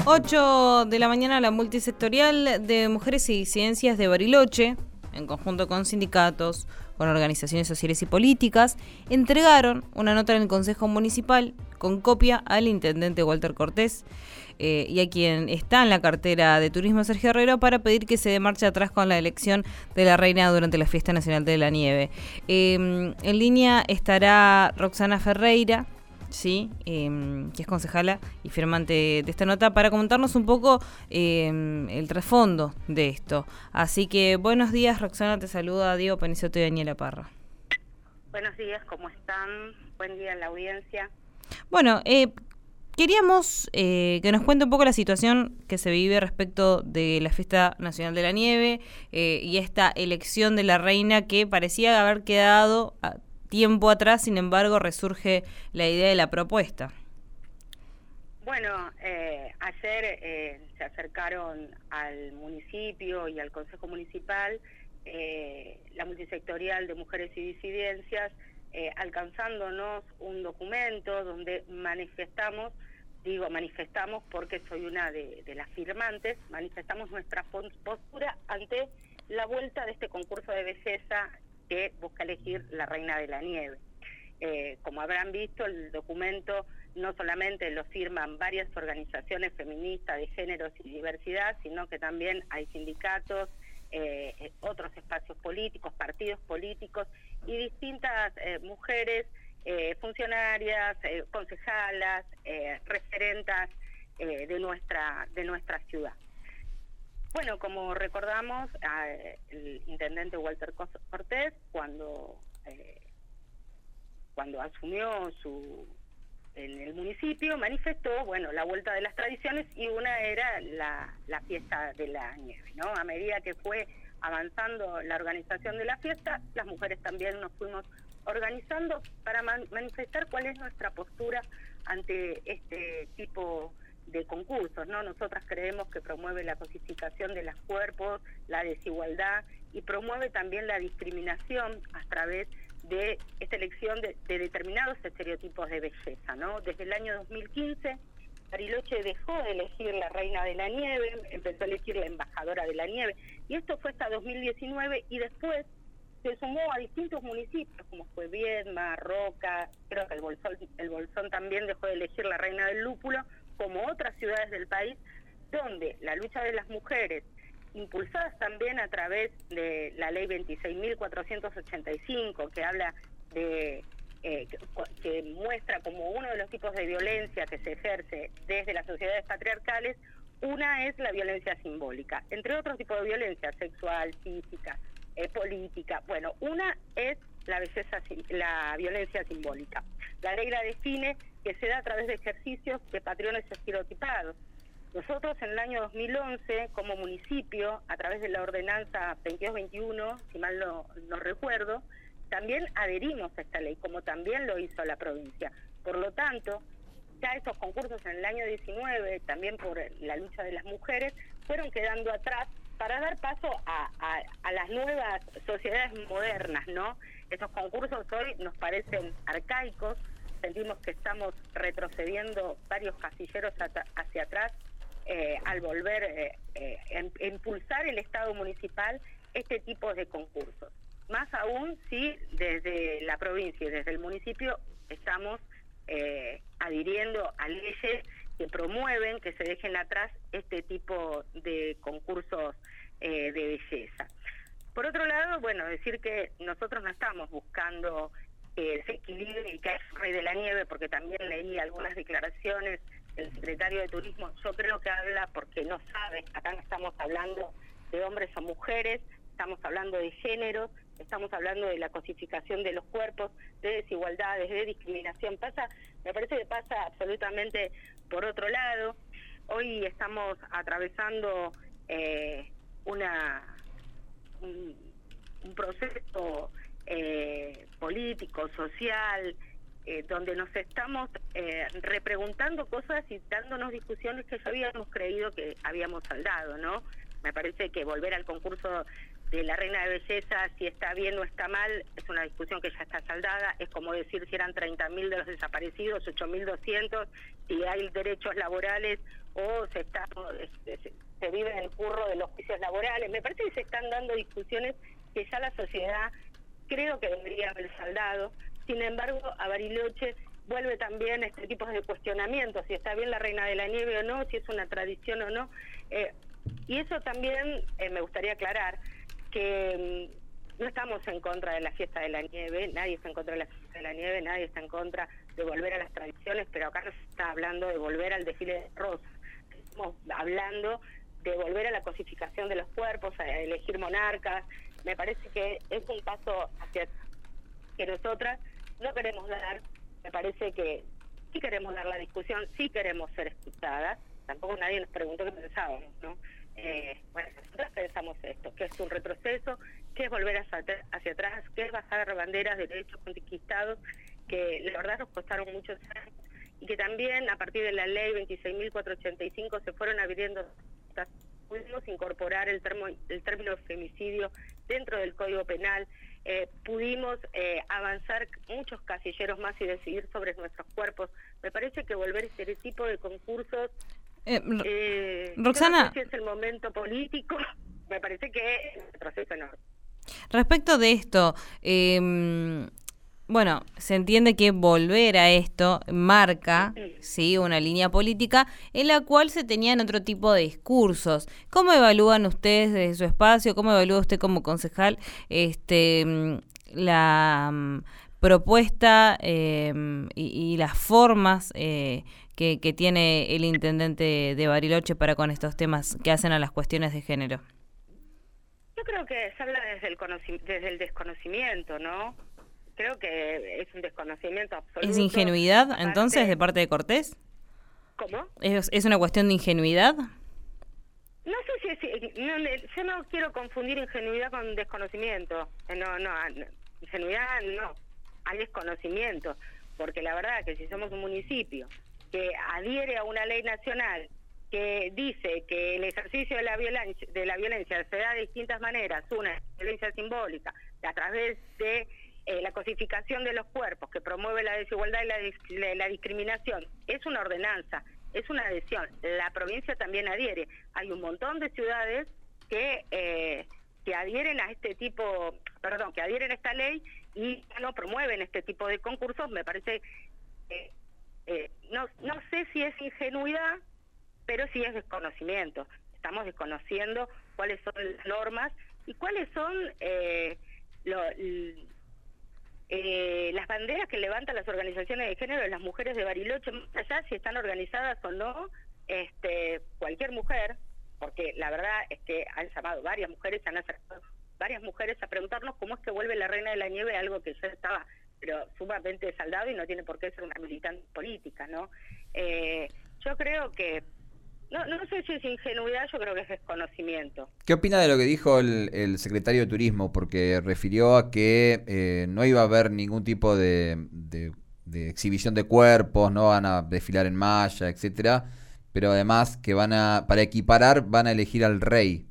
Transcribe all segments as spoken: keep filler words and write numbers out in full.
ocho de la mañana, la multisectorial de mujeres y disidencias de Bariloche, en conjunto con sindicatos, con organizaciones sociales y políticas, entregaron una nota en el Consejo Municipal con copia al intendente Walter Cortés eh, y a quien está en la cartera de Turismo, Sergio Herrero, para pedir que se dé marcha atrás con la elección de la reina durante la Fiesta Nacional de la Nieve. Eh, en línea estará Roxana Ferreira, sí, eh, que es concejala y firmante de esta nota, para comentarnos un poco eh, el trasfondo de esto. Así que buenos días, Roxana, te saluda Diego Panizoto y Daniela Parra. Buenos días, ¿cómo están? Buen día en la audiencia. Bueno, eh, queríamos eh, que nos cuente un poco la situación que se vive respecto de la Fiesta Nacional de la Nieve eh, y esta elección de la reina que parecía haber quedado a tiempo atrás. Sin embargo, resurge la idea de la propuesta. Bueno, eh, ayer eh, se acercaron al municipio y al Consejo Municipal eh, la multisectorial de mujeres y disidencias, eh, alcanzándonos un documento donde manifestamos, digo manifestamos porque soy una de, de las firmantes, manifestamos nuestra postura ante la vuelta de este concurso de belleza que busca elegir la reina de la nieve. Eh, como habrán visto, el documento no solamente lo firman varias organizaciones feministas de géneros y diversidad, sino que también hay sindicatos, eh, otros espacios políticos, partidos políticos y distintas eh, mujeres, eh, funcionarias, eh, concejalas, eh, referentas eh, de nuestra de nuestra ciudad. Bueno, como recordamos, eh, el intendente Walter Cortés, cuando eh, cuando asumió su en el municipio, manifestó, bueno, la vuelta de las tradiciones, y una era la, la fiesta de la nieve, ¿no? A medida que fue avanzando la organización de la fiesta, las mujeres también nos fuimos organizando para man manifestar cuál es nuestra postura ante este tipo de concursos, ¿no? Nosotras creemos que promueve la cosificación de los cuerpos, la desigualdad, y promueve también la discriminación a través de esta elección de, de determinados estereotipos de belleza, ¿no? Desde el año dos mil quince, Bariloche dejó de elegir la reina de la nieve, empezó a elegir la embajadora de la nieve, y esto fue hasta dos mil diecinueve, y después se sumó a distintos municipios, como fue Viedma, Roca, creo que el Bolsón, el Bolsón también dejó de elegir la reina del lúpulo, como otras ciudades del país, donde la lucha de las mujeres, impulsadas también a través de la ley veintiséis mil cuatrocientos ochenta y cinco, que habla de, eh, que, que muestra como uno de los tipos de violencia que se ejerce desde las sociedades patriarcales, una es la violencia simbólica, entre otros tipos de violencia sexual, física, eh, política. Bueno, una es la belleza, la violencia simbólica. La ley la define que se da a través de ejercicios de patrones estereotipados. Nosotros en el año dos mil once, como municipio, a través de la ordenanza veintidós veintiuno, si mal no, no recuerdo, también adherimos a esta ley, como también lo hizo la provincia. Por lo tanto, ya estos concursos en el año diecinueve, también por la lucha de las mujeres, fueron quedando atrás para dar paso a, a, a las nuevas sociedades modernas, ¿no? Estos concursos hoy nos parecen arcaicos, sentimos que estamos retrocediendo varios casilleros hacia atrás, Eh, al volver eh, eh, en, impulsar el Estado municipal este tipo de concursos. Más aún si desde la provincia y desde el municipio estamos eh, adhiriendo a leyes que promueven que se dejen atrás este tipo de concursos eh, de belleza. Por otro lado, bueno, decir que nosotros no estamos buscando que se equilibre y que es rey de la nieve, porque también leí algunas declaraciones el secretario de Turismo, yo creo que habla porque no sabe. Acá no estamos hablando de hombres o mujeres, estamos hablando de géneros, estamos hablando de la cosificación de los cuerpos, de desigualdades, de discriminación. Pasa, me parece que pasa absolutamente por otro lado. Hoy estamos atravesando eh, una un, un proceso eh, político, social, Eh, donde nos estamos eh, repreguntando cosas y dándonos discusiones que ya habíamos creído que habíamos saldado, ¿no? Me parece que volver al concurso de la reina de belleza, si está bien o está mal, es una discusión que ya está saldada. Es como decir si eran treinta mil de los desaparecidos, ocho mil doscientos, si hay derechos laborales o se está se, se vive en el curro de los juicios laborales. Me parece que se están dando discusiones que ya la sociedad creo que debería haber saldado. Sin embargo, a Bariloche vuelve también este tipo de cuestionamientos, si está bien la reina de la nieve o no, si es una tradición o no. Eh, y eso también eh, me gustaría aclarar, que mm, no estamos en contra de la fiesta de la nieve, nadie está en contra de la fiesta de la nieve, nadie está en contra de volver a las tradiciones, pero acá no se está hablando de volver al desfile de rosas, estamos hablando de volver a la cosificación de los cuerpos, a elegir monarcas. Me parece que es un paso hacia que nosotras no queremos dar. Me parece que sí queremos dar la discusión, sí queremos ser escuchadas. Tampoco nadie nos preguntó qué pensábamos, ¿no? Eh, bueno, nosotros pensamos esto, que es un retroceso, que es volver hacia, hacia atrás, que es bajar banderas de derechos conquistados, que la verdad nos costaron muchos años, y que también a partir de la ley veintiséis mil cuatrocientos ochenta y cinco se fueron abriendo, pudimos incorporar el, termo, el término femicidio dentro del Código Penal, eh, pudimos eh, avanzar muchos casilleros más y decidir sobre nuestros cuerpos. Me parece que volver a este tipo de concursos, eh, eh, Roxana, no sé si es el momento político, me parece que es un proceso enorme. Respecto de esto, eh, bueno, se entiende que volver a esto marca, sí, una línea política en la cual se tenían otro tipo de discursos. ¿Cómo evalúan ustedes desde su espacio? ¿Cómo evalúa usted como concejal este la um, propuesta eh, y, y las formas eh, que, que tiene el intendente de Bariloche para con estos temas que hacen a las cuestiones de género? Yo creo que se habla desde el, desde el desconocimiento, ¿no? Creo que es un desconocimiento absoluto. ¿Es ingenuidad, aparte, entonces, de parte de Cortés? ¿Cómo? ¿Es, es una cuestión de ingenuidad? No sé si es... No, yo no quiero confundir ingenuidad con desconocimiento. No, no, ingenuidad no. Hay desconocimiento. Porque la verdad que si somos un municipio que adhiere a una ley nacional que dice que el ejercicio de la violencia, de la violencia se da de distintas maneras, una violencia simbólica, a través de Eh, la cosificación de los cuerpos, que promueve la desigualdad y la, la, la discriminación, es una ordenanza, es una adhesión. La provincia también adhiere. Hay un montón de ciudades que eh, que adhieren a este tipo, perdón, que adhieren a esta ley y no promueven este tipo de concursos. Me parece, eh, eh, no, no sé si es ingenuidad, pero sí es desconocimiento. Estamos desconociendo cuáles son las normas y cuáles son eh, lo, Eh, las banderas que levantan las organizaciones de género de las mujeres de Bariloche, más allá si están organizadas o no, este, cualquier mujer, porque la verdad es que han llamado varias mujeres, han acercado varias mujeres a preguntarnos cómo es que vuelve la reina de la nieve, algo que ya estaba pero sumamente saldado y no tiene por qué ser una militante política, ¿no? Eh, yo creo que No, no sé si es ingenuidad, yo creo que es desconocimiento. ¿Qué opina de lo que dijo el, el secretario de Turismo? Porque refirió a que eh, no iba a haber ningún tipo de, de, de exhibición de cuerpos, no van a desfilar en malla, etcétera, pero además que van a, para equiparar, van a elegir al rey.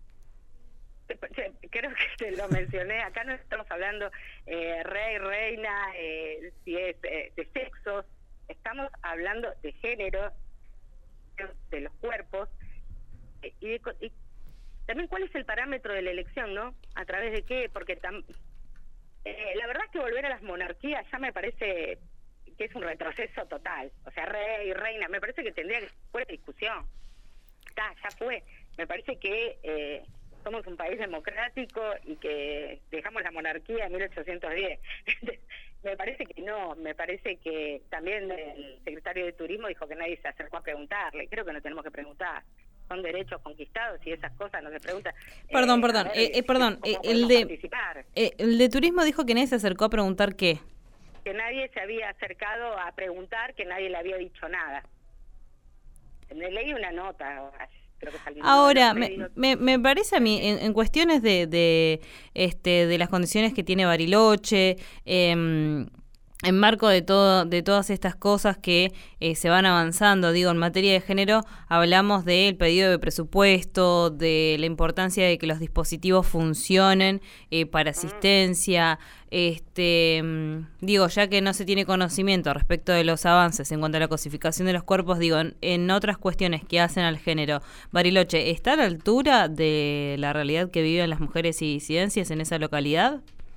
Creo que te lo mencioné, acá no estamos hablando eh, rey, reina, eh, si es eh, de sexos, estamos hablando de género, de los cuerpos y, de, y también cuál es el parámetro de la elección, ¿no? A través de qué, porque tam, eh, la verdad es que volver a las monarquías ya me parece que es un retroceso total, o sea, rey, reina, me parece que tendría que ser discusión, está, ya fue, me parece que eh, somos un país democrático y que dejamos la monarquía en mil ochocientos diez. Me parece que no, me parece que también el secretario de Turismo dijo que nadie se acercó a preguntarle. Creo que no tenemos que preguntar. Son derechos conquistados y esas cosas no se preguntan. Perdón, eh, perdón, ver, eh, eh, perdón. Eh, el de eh, el de Turismo dijo que nadie se acercó a preguntar qué. Que nadie se había acercado a preguntar, que nadie le había dicho nada. Me leí una nota. Creo que salió Ahora, me, me, me parece a mí, en, en cuestiones de, de, este, de las condiciones que tiene Bariloche, eh, en marco de todo, de todas estas cosas que eh, se van avanzando, digo, en materia de género, hablamos del pedido de presupuesto, de la importancia de que los dispositivos funcionen eh, para asistencia, este, digo, ya que no se tiene conocimiento respecto de los avances en cuanto a la cosificación de los cuerpos, digo, en, en otras cuestiones que hacen al género, Bariloche, ¿está a la altura de la realidad que viven las mujeres y disidencias en esa localidad?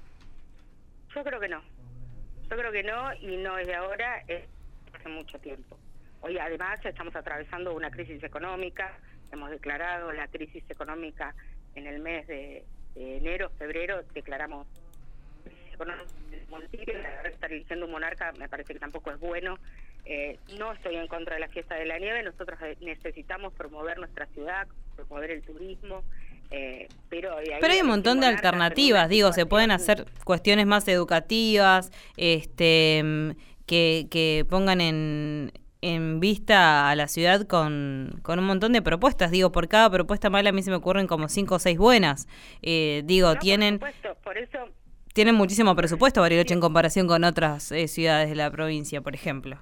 Yo creo que no. Yo creo que no, y no es de ahora, es hace mucho tiempo. Hoy además estamos atravesando una crisis económica, hemos declarado la crisis económica en el mes de, de enero, febrero, declaramos crisis económica en el municipio, la verdad, estar eligiendo un monarca me parece que tampoco es bueno. Eh, no estoy en contra de la fiesta de la nieve, nosotros necesitamos promover nuestra ciudad, promover el turismo. Eh, pero, pero hay un montón de alternativas, digo, se pueden hacer cuestiones más educativas, este, que, que pongan en, en vista a la ciudad con, con un montón de propuestas, digo, por cada propuesta mala a mí se me ocurren como cinco o seis buenas, eh, digo, no, tienen, por supuesto, por eso, tienen muchísimo presupuesto Bariloche en comparación con otras eh, ciudades de la provincia, por ejemplo.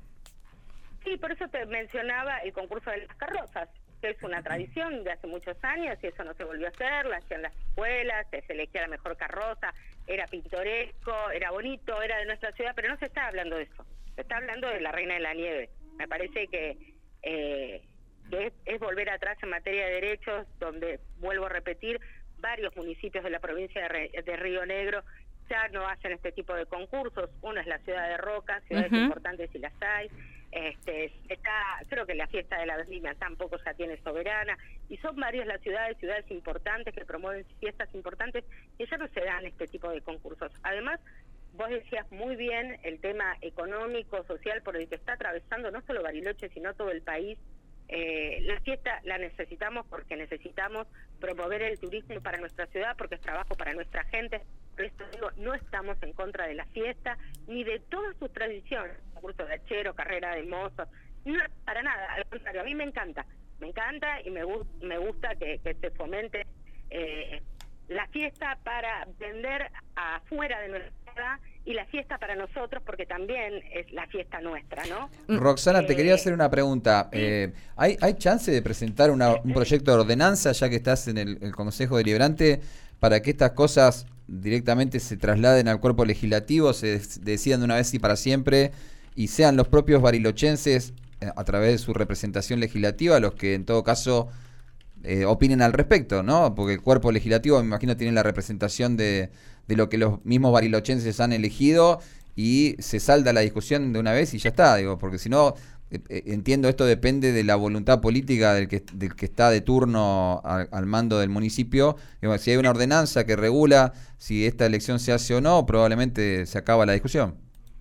Sí, por eso te mencionaba el concurso de las carrozas, que es una tradición de hace muchos años y eso no se volvió a hacer, la hacían las escuelas, se elegía la mejor carroza, era pintoresco, era bonito, era de nuestra ciudad, pero no se está hablando de eso, se está hablando de la Reina de la Nieve. Me parece que, eh, que es, es volver atrás en materia de derechos, donde, vuelvo a repetir, varios municipios de la provincia de, Re, de Río Negro ya no hacen este tipo de concursos. Uno es la ciudad de Roca, ciudades uh-huh. importantes y las hay. Este, está, creo que la fiesta de la vendimia tampoco ya tiene soberana, y son varias las ciudades, ciudades importantes que promueven fiestas importantes y ya no se dan este tipo de concursos. Además, vos decías muy bien el tema económico, social por el que está atravesando no solo Bariloche, sino todo el país. Eh, la fiesta la necesitamos porque necesitamos promover el turismo para nuestra ciudad, porque es trabajo para nuestra gente. Por eso digo, no estamos en contra de la fiesta ni de todas sus tradiciones, concurso de hachero, carrera de mozos, no, para nada, al contrario, a mí me encanta, me encanta y me, gu- me gusta que, que se fomente eh, la fiesta para vender afuera de nuestra ciudad y la fiesta para nosotros, porque también es la fiesta nuestra, ¿no? Roxana, eh, te quería hacer una pregunta. ¿Sí? Eh, ¿hay, ¿Hay chance de presentar una, un proyecto de ordenanza, ya que estás en el, el Consejo Deliberante, para que estas cosas directamente se trasladen al cuerpo legislativo, se decidan de una vez y para siempre, y sean los propios barilochenses, eh, a través de su representación legislativa, los que en todo caso eh, opinen al respecto, ¿no? Porque el cuerpo legislativo, me imagino, tiene la representación de, de lo que los mismos barilochenses han elegido, y se salda la discusión de una vez y ya está, digo, porque si no, eh, eh, entiendo, esto depende de la voluntad política del que, del que está de turno al, al mando del municipio. Digo, si hay una ordenanza que regula si esta elección se hace o no, probablemente se acaba la discusión.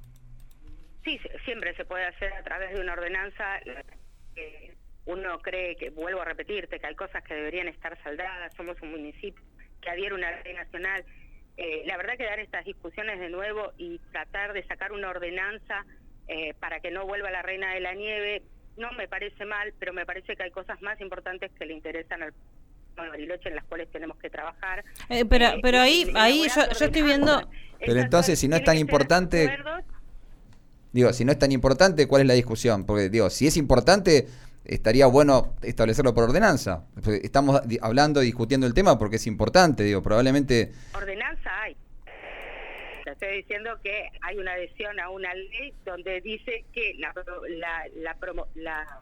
Sí, siempre se puede hacer a través de una ordenanza. Eh, uno cree que, vuelvo a repetirte, que hay cosas que deberían estar saldadas. Somos un municipio que adhiere a una ley nacional. Eh, la verdad que dar estas discusiones de nuevo y tratar de sacar una ordenanza eh, para que no vuelva la Reina de la Nieve, no me parece mal, pero me parece que hay cosas más importantes que le interesan al Bariloche, en las cuales tenemos que trabajar. Eh, pero eh, pero ahí ahí yo, yo estoy viendo... Pero entonces, si no es tan importante... Digo, si no es tan importante, ¿cuál es la discusión? Porque, digo, si es importante, estaría bueno establecerlo por ordenanza. Estamos hablando y discutiendo el tema porque es importante, digo, probablemente... Ordenanza hay. Te estoy diciendo que hay una adhesión a una ley donde dice que la la la, promo, la,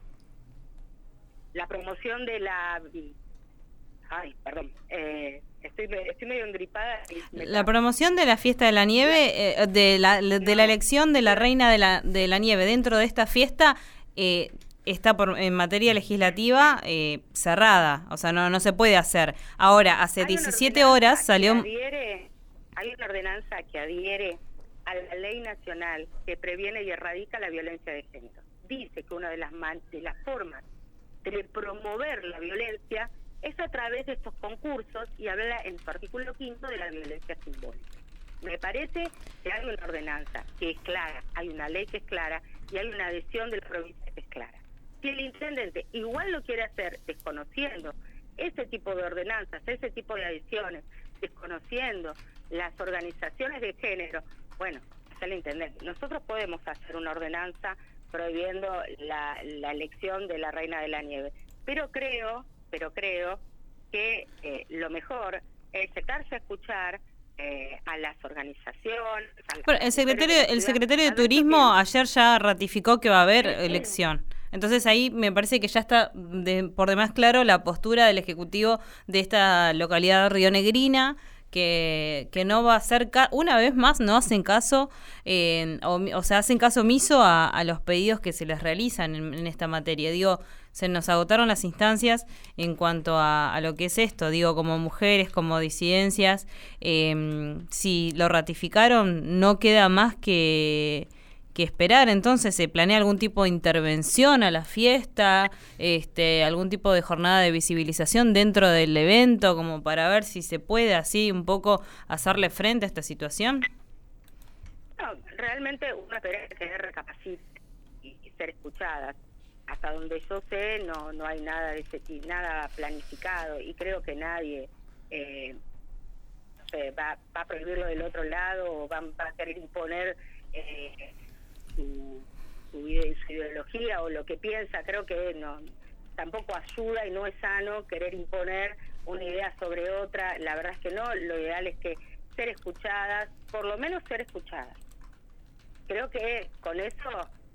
la promoción de la... Ay, perdón, eh, estoy, estoy medio engripada. Y me... La promoción de la fiesta de la nieve, eh, de, la, de no. la elección de la Reina de la, de la Nieve dentro de esta fiesta, eh, está por, en materia legislativa eh, cerrada, o sea, no no se puede hacer. Ahora, hace diecisiete horas salió... Adhiere, hay una ordenanza que adhiere a la ley nacional que previene y erradica la violencia de género. Dice que una de las, man, de las formas de promover la violencia es a través de estos concursos, y habla en su artículo quinto de la violencia simbólica. Me parece que hay una ordenanza que es clara, hay una ley que es clara y hay una adhesión de la provincia que es clara. Si el intendente igual lo quiere hacer desconociendo ese tipo de ordenanzas, ese tipo de adhesiones, desconociendo las organizaciones de género, bueno, hacer el intendente. Nosotros podemos hacer una ordenanza prohibiendo la, la elección de la Reina de la Nieve, pero creo, pero creo que eh, lo mejor es sentarse a escuchar eh, a las organizaciones. A las bueno, el secretario, el secretario de Turismo ayer ya ratificó que va a haber elección. Entonces ahí me parece que ya está de, por demás claro la postura del Ejecutivo de esta localidad rionegrina, que, que no va a hacer, ca una vez más no hacen caso, eh, o, o sea, hacen caso omiso a, a los pedidos que se les realizan en, en esta materia. Digo, se nos agotaron las instancias en cuanto a, a lo que es esto, digo, como mujeres, como disidencias, eh, si lo ratificaron no queda más que... que esperar. Entonces se planea algún tipo de intervención a la fiesta, este, algún tipo de jornada de visibilización dentro del evento, como para ver si se puede así un poco hacerle frente a esta situación. No, realmente uno espera que recapacite y, y ser escuchadas. Hasta donde yo sé no no hay nada de ese tipo, nada planificado, y creo que nadie eh, no sé, va, va a prohibirlo del otro lado o va, va a querer imponer eh, Su, su, su ideología o lo que piensa. Creo que no, tampoco ayuda y no es sano querer imponer una idea sobre otra. La verdad es que no, lo ideal es que ser escuchadas, por lo menos ser escuchadas. Creo que con eso,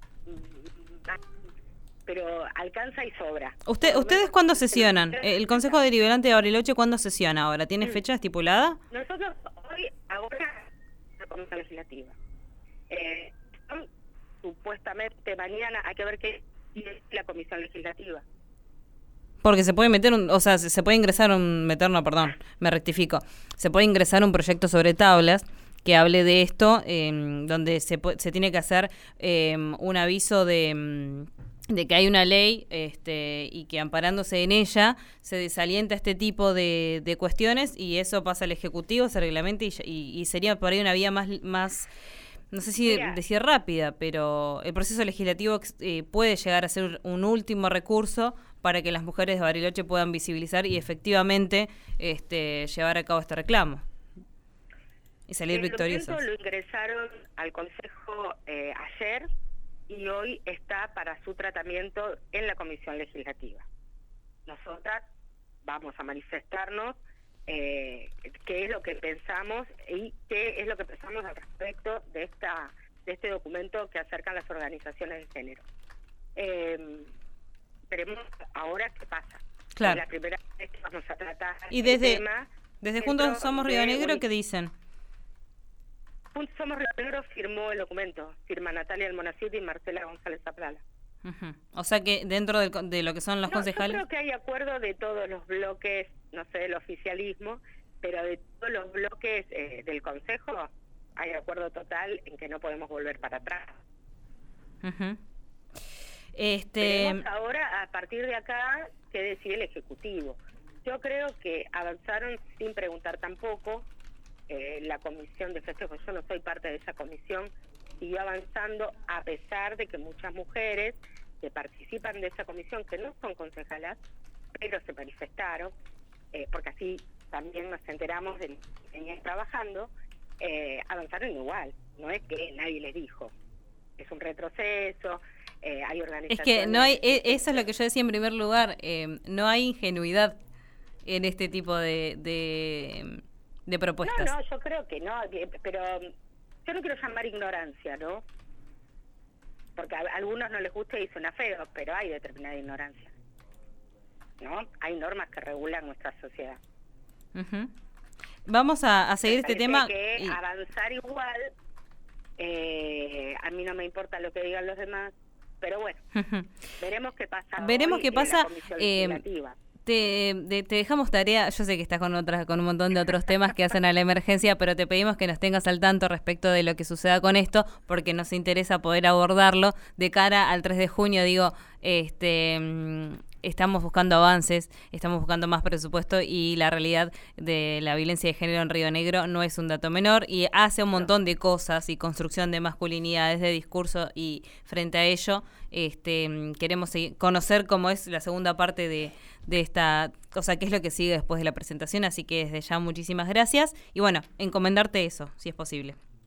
pero alcanza y sobra. ¿Usted, ¿Ustedes cuándo sesionan? ¿El Consejo Deliberante de Bariloche cuándo sesiona ahora? ¿Tiene fecha estipulada? Nosotros hoy, ahora, la Comisión Legislativa. Eh, supuestamente mañana hay que ver qué es la Comisión Legislativa. Porque se puede meter un, o sea, se puede ingresar un, meter, no, perdón, me rectifico, se puede ingresar un proyecto sobre tablas que hable de esto, eh, donde se, se tiene que hacer eh, un aviso de, de que hay una ley este, y que amparándose en ella se desalienta este tipo de, de cuestiones, y eso pasa al Ejecutivo, se reglamenta y, y, y sería por ahí una vía más... más no sé si Mira. decir rápida, pero el proceso legislativo eh, puede llegar a ser un último recurso para que las mujeres de Bariloche puedan visibilizar y efectivamente este, llevar a cabo este reclamo y salir el victoriosos. Lo ingresaron al Consejo eh, ayer y hoy está para su tratamiento en la Comisión Legislativa. Nosotras vamos a manifestarnos Eh, qué es lo que pensamos y qué es lo que pensamos al respecto de esta de este documento que acercan las organizaciones de género. Eh, veremos ahora qué pasa. Claro. Es la primera vez que vamos a tratar y desde, el tema. Desde Juntos Somos Río Negro, ¿qué dicen? Juntos Somos Río Negro firmó el documento, firma Natalia Almonacid y Marcela González Zaplala. Uh-huh. O sea que dentro del, de lo que son los no, concejales... Yo creo que hay acuerdo de todos los bloques, no sé, del oficialismo, pero de todos los bloques eh, del Consejo hay acuerdo total en que no podemos volver para atrás. Uh-huh. Este... Veremos ahora, a partir de acá, qué decide el Ejecutivo. Yo creo que avanzaron sin preguntar tampoco. Eh, la Comisión de Festejos, yo no soy parte de esa comisión, siguió avanzando a pesar de que muchas mujeres que participan de esa comisión, que no son concejalas, pero se manifestaron, eh, porque así también nos enteramos de que venían trabajando, eh, avanzaron igual, no es que nadie les dijo, es un retroceso, eh, hay organizaciones... Es que no hay, eso es lo que yo decía en primer lugar, eh, no hay ingenuidad en este tipo de, de, de propuestas. No, no, yo creo que no, pero... Yo no quiero llamar ignorancia, ¿no? Porque a algunos no les gusta y suena feo, pero hay determinada ignorancia, ¿no? Hay normas que regulan nuestra sociedad. Uh-huh. Vamos a, a seguir este tema. Que y... avanzar igual, eh, a mí no me importa lo que digan los demás, pero bueno, uh-huh. veremos qué pasa. Veremos hoy qué pasa. En la Comisión Legislativa. Te, de, te dejamos tarea, yo sé que estás con otras, con un montón de otros temas que hacen a la emergencia, pero te pedimos que nos tengas al tanto respecto de lo que suceda con esto, porque nos interesa poder abordarlo de cara al tres de junio. Digo, este estamos buscando avances, estamos buscando más presupuesto y la realidad de la violencia de género en Río Negro no es un dato menor y hace un montón de cosas y construcción de masculinidades, de discurso, y frente a ello este queremos seguir, conocer cómo es la segunda parte de, de esta, o sea, qué es lo que sigue después de la presentación, así que desde ya muchísimas gracias y bueno, encomendarte eso, si es posible.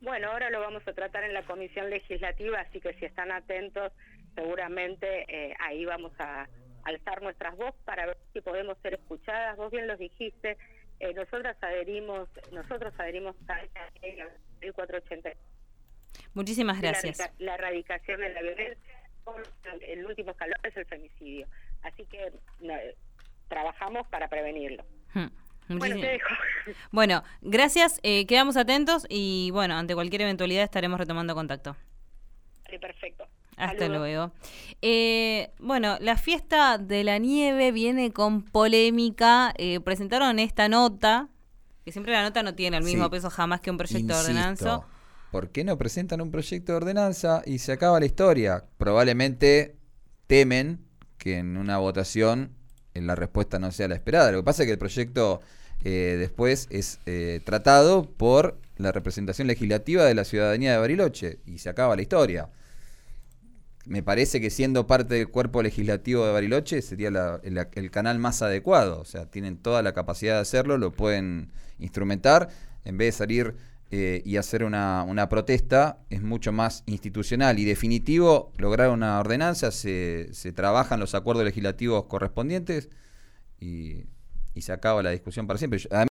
Bueno, ahora lo vamos a tratar en la comisión legislativa, así que si están atentos, seguramente eh, ahí vamos a alzar nuestras voces para ver si podemos ser escuchadas. Vos bien los dijiste, eh, nosotras adherimos, nosotros adherimos a la ley cuatrocientos ochenta. Muchísimas gracias. La, la erradicación de la violencia, el último escalón es el femicidio. Así que no, trabajamos para prevenirlo. Hmm. Bueno, te dejo. Bueno, gracias, eh, quedamos atentos y bueno, ante cualquier eventualidad estaremos retomando contacto. Sí, perfecto. Hasta Saludos. luego. Eh, bueno, la fiesta de la nieve viene con polémica. Eh, presentaron esta nota, que siempre la nota no tiene el mismo Sí. peso jamás que un proyecto Insisto, de ordenanza. ¿por qué no presentan un proyecto de ordenanza y se acaba la historia? Probablemente temen que en una votación la respuesta no sea la esperada. Lo que pasa es que el proyecto eh, después es eh, tratado por la representación legislativa de la ciudadanía de Bariloche y se acaba la historia. Me parece que siendo parte del cuerpo legislativo de Bariloche sería la, el, el canal más adecuado. O sea, tienen toda la capacidad de hacerlo, lo pueden instrumentar. En vez de salir eh, y hacer una, una protesta, es mucho más institucional y definitivo lograr una ordenanza. Se, se trabajan los acuerdos legislativos correspondientes y, y se acaba la discusión para siempre. Además,